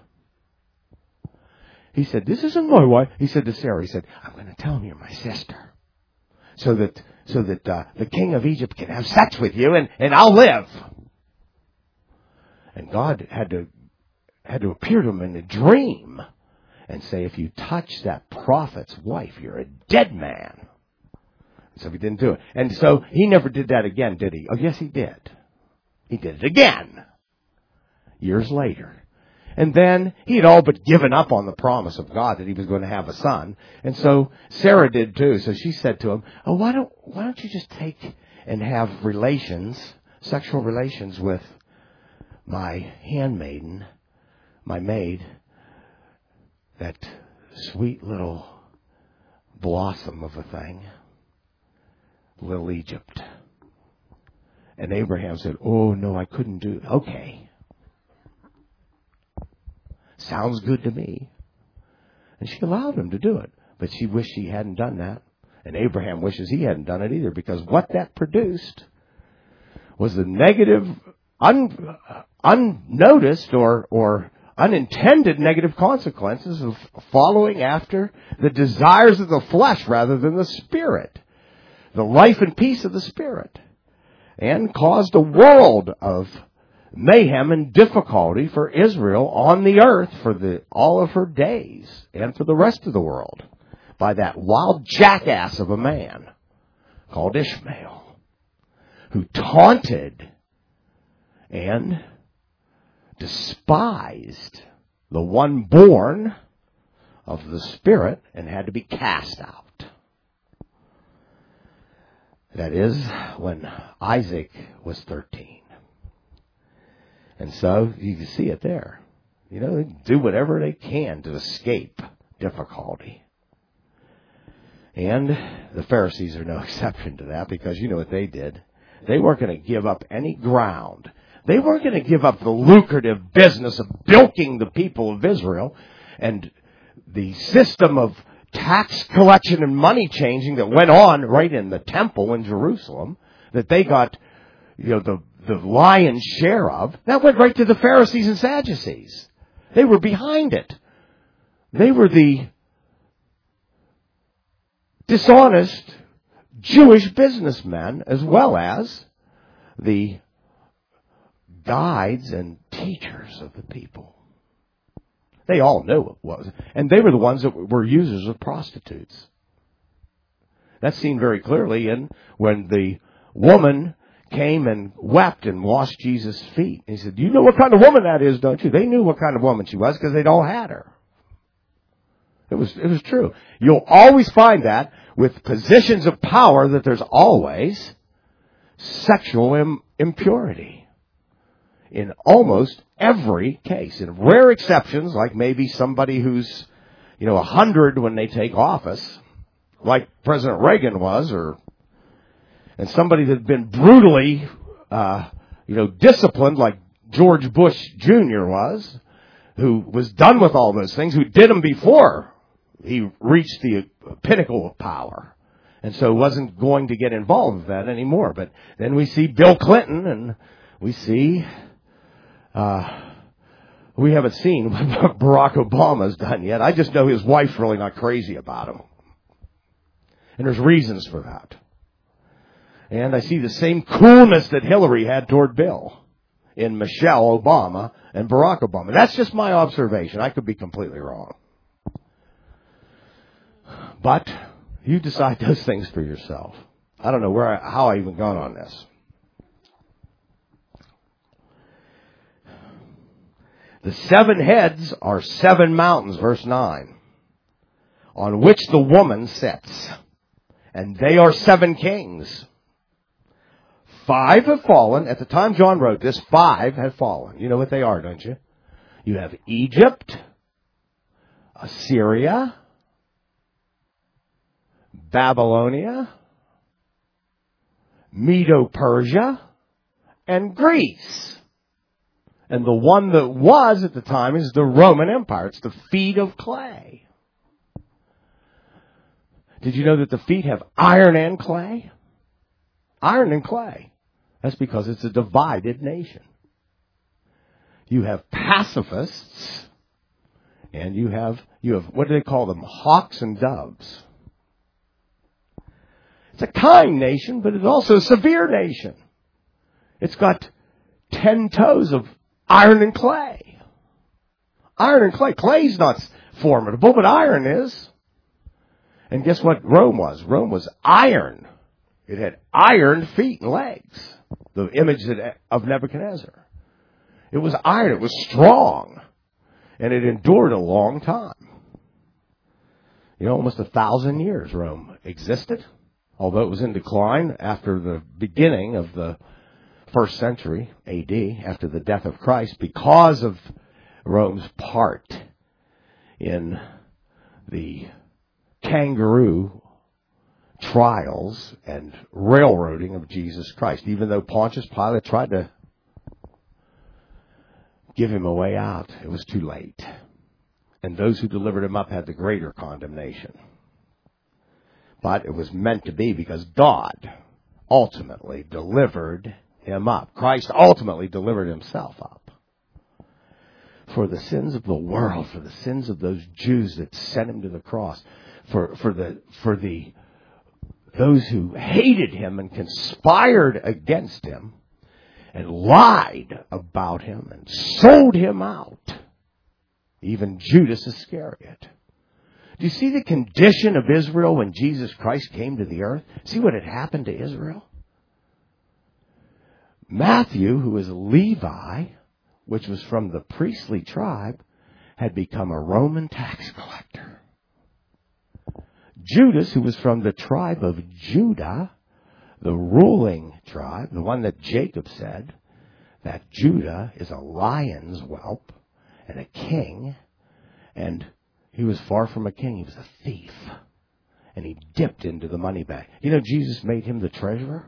He said, this isn't my wife. He said to Sarah, he said, I'm going to tell him you're my sister. So that the king of Egypt can have sex with you, and I'll live. And God had to appear to him in a dream and say, if you touch that prophet's wife, you're a dead man. So he didn't do it. And so he never did that again, did he? Oh, yes, he did. He did it again. Years later. And then he had all but given up on the promise of God that he was going to have a son. And so Sarah did too. So she said to him, oh, why don't you just take and have sexual relations with my handmaiden, my maid, that sweet little blossom of a thing, little Egypt. And Abraham said, oh, no, I couldn't do it. Okay. Sounds good to me. And she allowed him to do it. But she wished she hadn't done that. And Abraham wishes he hadn't done it either, because what that produced was the negative, unnoticed or unintended negative consequences of following after the desires of the flesh rather than the spirit. The life and peace of the spirit. And caused a world of mayhem and difficulty for Israel on the earth for all of her days and for the rest of the world by that wild jackass of a man called Ishmael, who taunted and despised the one born of the Spirit and had to be cast out. That is when Isaac was 13. And so you can see it there. You know, they do whatever they can to escape difficulty. And the Pharisees are no exception to that, because you know what they did. They weren't going to give up any ground. They weren't going to give up the lucrative business of bilking the people of Israel and the system of tax collection and money changing that went on right in the temple in Jerusalem, that they got, the lion's share of. That went right to the Pharisees and Sadducees. They were behind it. They were the dishonest Jewish businessmen as well as the guides and teachers of the people. They all knew it was. And they were the ones that were users of prostitutes. That's seen very clearly when the woman came and wept and washed Jesus' feet. He said, you know what kind of woman that is, don't you? They knew what kind of woman she was because they'd all had her. It was true. You'll always find that with positions of power, that there's always sexual impurity. In almost every case. In rare exceptions, like maybe somebody who's, 100 when they take office, like President Reagan was, and somebody that had been brutally, disciplined like George Bush Jr. was, who was done with all those things, who did them before he reached the pinnacle of power. And so wasn't going to get involved with that anymore. But then we see Bill Clinton, and we see... we haven't seen what Barack Obama's done yet. I just know his wife's really not crazy about him. And there's reasons for that. And I see the same coolness that Hillary had toward Bill in Michelle Obama and Barack Obama. That's just my observation. I could be completely wrong. But you decide those things for yourself. I don't know how I even got on this. The 7 heads are 7 mountains, verse 9, on which the woman sits. And they are 7 kings. 5 have fallen. At the time John wrote this, 5 have fallen. You know what they are, don't you? You have Egypt, Assyria, Babylonia, Medo-Persia, and Greece. And the one that was at the time is the Roman Empire. It's the feet of clay. Did you know that the feet have iron and clay? Iron and clay. That's because it's a divided nation. You have pacifists, and you have, what do they call them? Hawks and doves. It's a kind nation, but it's also a severe nation. It's got 10 toes of iron and clay. Iron and clay. Clay's not formidable, but iron is. And guess what Rome was? Rome was iron. It had iron feet and legs, the image of Nebuchadnezzar. It was iron. It was strong. And it endured a long time. Almost 1,000 years Rome existed, although it was in decline after the beginning of the 1st century A.D., after the death of Christ, because of Rome's part in the kangaroo trials and railroading of Jesus Christ. Even though Pontius Pilate tried to give him a way out, it was too late. And those who delivered him up had the greater condemnation. But it was meant to be because God ultimately delivered him up. Christ ultimately delivered himself up. For the sins of the world, for the sins of those Jews that sent him to the cross, for those who hated him and conspired against him and lied about him and sold him out. Even Judas Iscariot. Do you see the condition of Israel when Jesus Christ came to the earth? See what had happened to Israel? Matthew, who was Levi, which was from the priestly tribe, had become a Roman tax collector. Judas, who was from the tribe of Judah, the ruling tribe, the one that Jacob said that Judah is a lion's whelp and a king, and he was far from a king. He was a thief, and he dipped into the money bag. Jesus made him the treasurer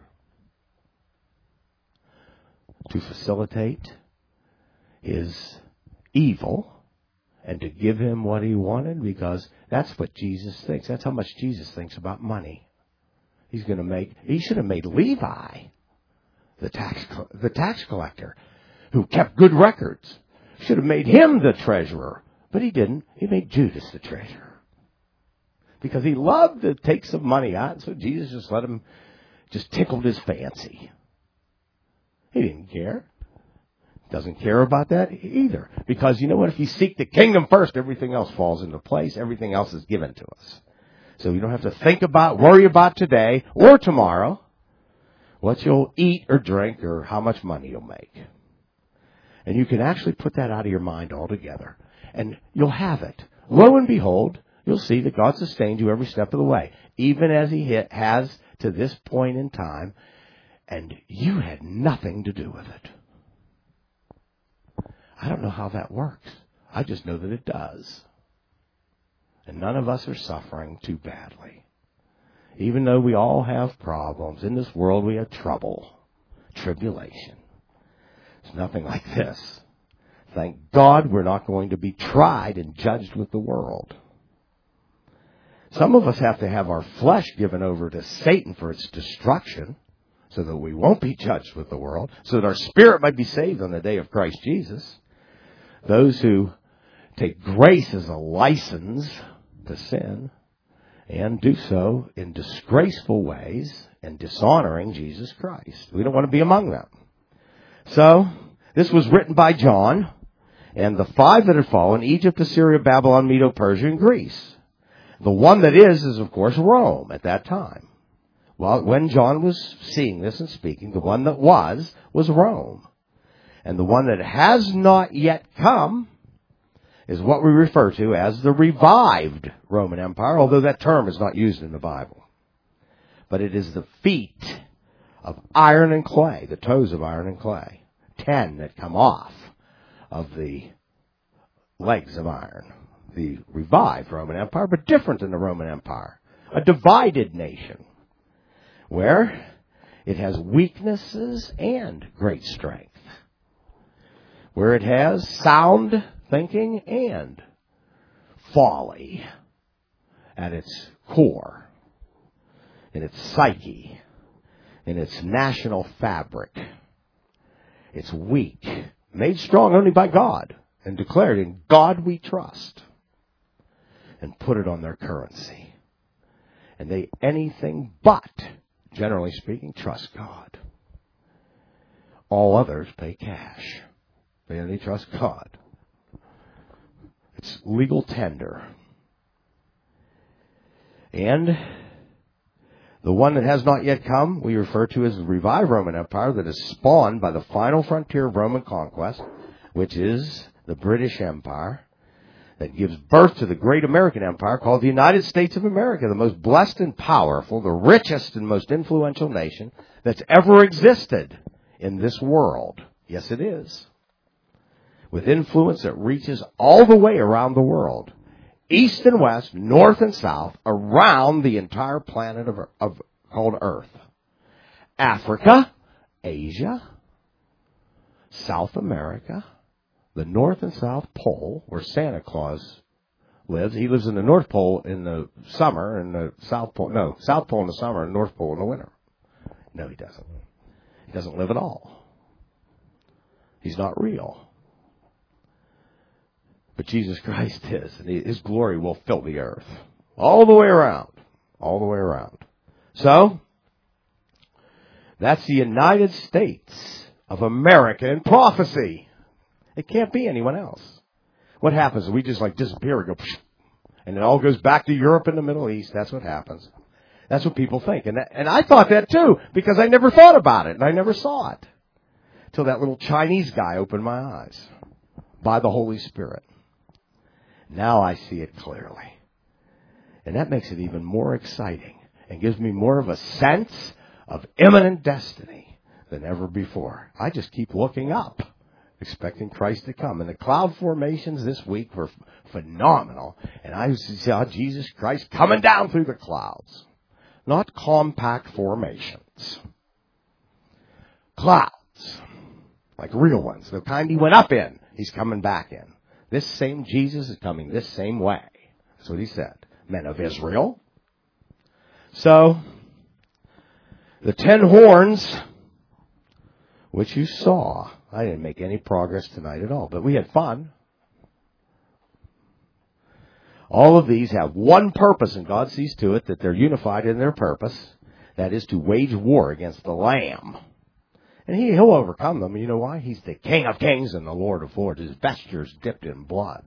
to facilitate his evil and to give him what he wanted, because that's what Jesus thinks. That's how much Jesus thinks about money. He should have made Levi the tax collector who kept good records. Should have made him the treasurer. But he didn't. He made Judas the treasurer. Because he loved to take some money out, so Jesus just tickled his fancy. He didn't care. Doesn't care about that either. Because you know what? If you seek the kingdom first, everything else falls into place. Everything else is given to us. So you don't have to worry about today or tomorrow what you'll eat or drink or how much money you'll make. And you can actually put that out of your mind altogether. And you'll have it. Lo and behold, you'll see that God sustains you every step of the way, even as he has to this point in time, and you had nothing to do with it. I don't know how that works. I just know that it does. And none of us are suffering too badly. Even though we all have problems. In this world we have trouble, tribulation. It's nothing like this. Thank God we're not going to be tried and judged with the world. Some of us have to have our flesh given over to Satan for its destruction, so that we won't be judged with the world, so that our spirit might be saved on the day of Christ Jesus. Those who take grace as a license to sin and do so in disgraceful ways and dishonoring Jesus Christ. We don't want to be among them. So, this was written by John, and the 5 that had fallen, Egypt, Assyria, Babylon, Medo, Persia, and Greece. The one that is of course, Rome at that time. Well, when John was seeing this and speaking, the one that was Rome. And the one that has not yet come is what we refer to as the revived Roman Empire, although that term is not used in the Bible. But it is the feet of iron and clay, the toes of iron and clay, 10 that come off of the legs of iron. The revived Roman Empire, but different than the Roman Empire. A divided nation, where it has weaknesses and great strength. Where it has sound thinking and folly at its core, in its psyche, in its national fabric. It's weak, made strong only by God, and declared, in God we trust, and put it on their currency. And they anything but, generally speaking, trust God. All others pay cash. They only trust God. It's legal tender. And The one that has not yet come, we refer to as the revived Roman Empire that is spawned by the final frontier of Roman conquest, which is the British Empire, that gives birth to the great American Empire called the United States of America, the most blessed and powerful, the richest and most influential nation that's ever existed in this world. Yes, it is. With influence that reaches all the way around the world, east and west, north and south, around the entire planet called Earth. Africa, Asia, South America, the North and South Pole, where Santa Claus lives. He lives in the North Pole in the summer, and the South Pole in the summer, and North Pole in the winter. No, he doesn't. He doesn't live at all. He's not real. But Jesus Christ is, and His glory will fill the earth. All the way around. All the way around. So, that's the United States of America in prophecy. It can't be anyone else. What happens? We just disappear and go, and it all goes back to Europe and the Middle East. That's what happens. That's what people think. And I thought that too, because I never thought about it, and I never saw it. Till that little Chinese guy opened my eyes by the Holy Spirit. Now I see it clearly. And that makes it even more exciting and gives me more of a sense of imminent destiny than ever before. I just keep looking up, expecting Christ to come. And the cloud formations this week were phenomenal. And I saw Jesus Christ coming down through the clouds. Not compact formations. Clouds. Like real ones. The kind He went up in, He's coming back in. This same Jesus is coming this same way. That's what He said. Men of Israel. So, the 10 horns, which you saw. I didn't make any progress tonight at all, but we had fun. All of these have one purpose, and God sees to it that they're unified in their purpose. That is to wage war against the Lamb. And He'll overcome them. You know why? He's the King of Kings and the Lord of Lords. His vestures dipped in blood.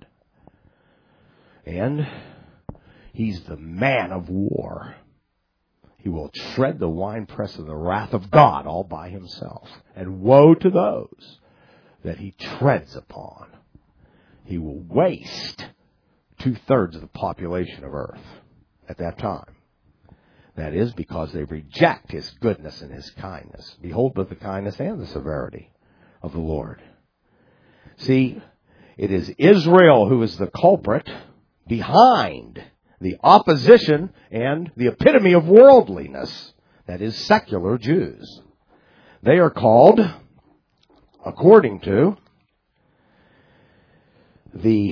And He's the man of war. He will tread the winepress of the wrath of God all by Himself. And woe to those that He treads upon. He will waste 2/3 of the population of earth at that time. That is because they reject His goodness and His kindness. Behold both the kindness and the severity of the Lord. See, it is Israel who is the culprit behind the opposition and the epitome of worldliness. That is secular Jews. They are called, according to the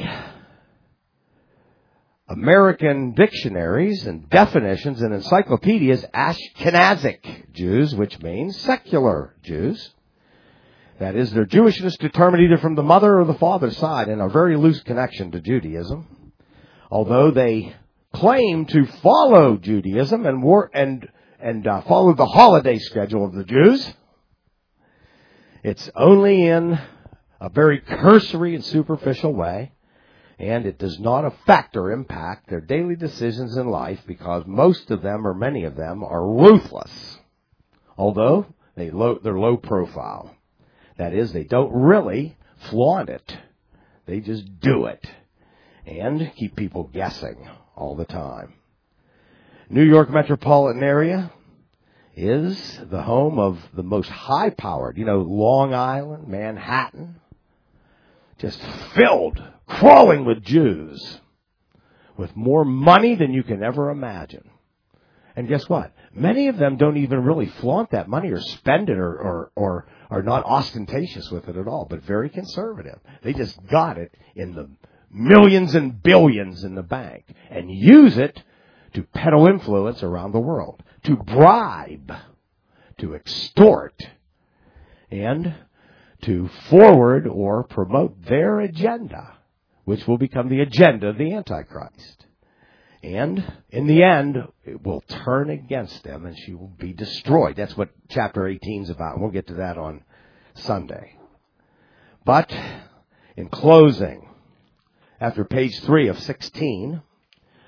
American dictionaries and definitions and encyclopedias, Ashkenazic Jews, which means secular Jews. That is, their Jewishness determined either from the mother or the father's side and a very loose connection to Judaism. Although they claim to follow Judaism and follow the holiday schedule of the Jews, it's only in a very cursory and superficial way. And it does not affect or impact their daily decisions in life because most of them or many of them are ruthless. Although they're low profile. That is, they don't really flaunt it. They just do it. And keep people guessing all the time. New York metropolitan area is the home of the most high-powered, Long Island, Manhattan, just filled, crawling with Jews, with more money than you can ever imagine. And guess what? Many of them don't even really flaunt that money or spend it or are not ostentatious with it at all, but very conservative. They just got it in the millions and billions in the bank and use it to peddle influence around the world, to bribe, to extort, and to forward or promote their agenda, which will become the agenda of the Antichrist. And in the end, it will turn against them and she will be destroyed. That's what chapter 18 is about. We'll get to that on Sunday. But in closing, after page 3 of 16,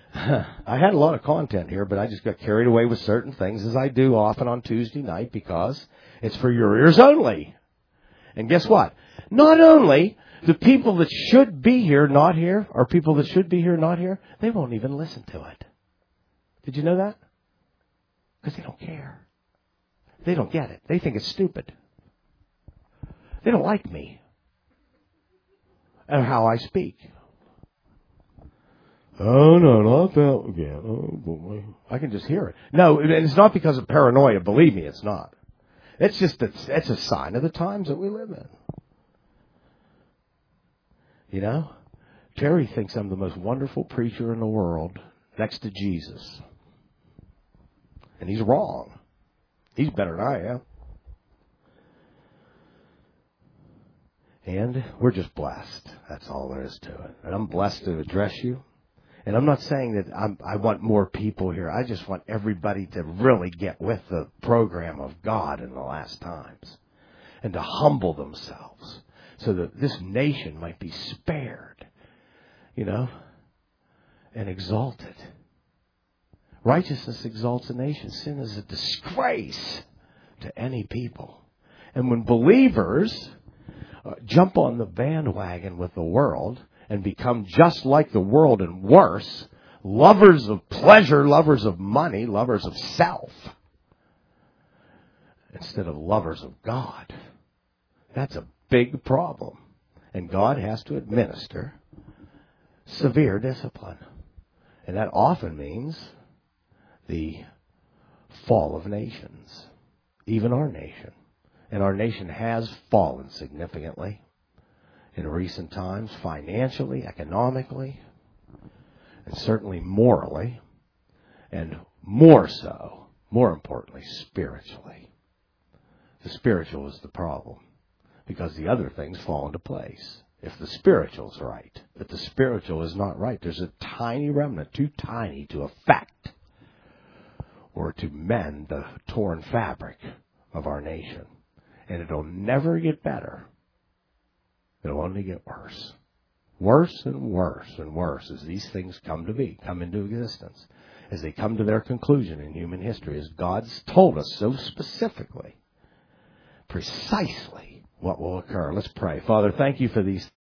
I had a lot of content here, but I just got carried away with certain things, as I do often on Tuesday night, because it's for your ears only. And guess what? Not only the people that should be here not here, or people that should be here not here, they won't even listen to it. Did you know that? Because they don't care. They don't get it. They think it's stupid. They don't like me and how I speak. Oh, no, not that again. Oh, boy. I can just hear it. No, and it's not because of paranoia. Believe me, it's not. It's just it's a sign of the times that we live in. You know, Terry thinks I'm the most wonderful preacher in the world next to Jesus. And he's wrong. He's better than I am. And we're just blessed. That's all there is to it. And I'm blessed to address you. And I'm not saying that I want more people here. I just want everybody to really get with the program of God in the last times. And to humble themselves so that this nation might be spared, you know, and exalted. Righteousness exalts a nation. Sin is a disgrace to any people. And when believers jump on the bandwagon with the world and become just like the world and worse, lovers of pleasure, lovers of money, lovers of self, instead of lovers of God, that's a big problem. And God has to administer severe discipline. And that often means the fall of nations, even our nation. And our nation has fallen significantly in recent times, financially, economically, and certainly morally, and more so, more importantly, spiritually. The spiritual is the problem, because the other things fall into place. If the spiritual's right, but the spiritual is not right, there's a tiny remnant, too tiny to affect or to mend the torn fabric of our nation. And it'll never get better. It'll only get worse. Worse and worse and worse as these things come into existence. As they come to their conclusion in human history, as God's told us so specifically, precisely what will occur. Let's pray. Father, thank you for these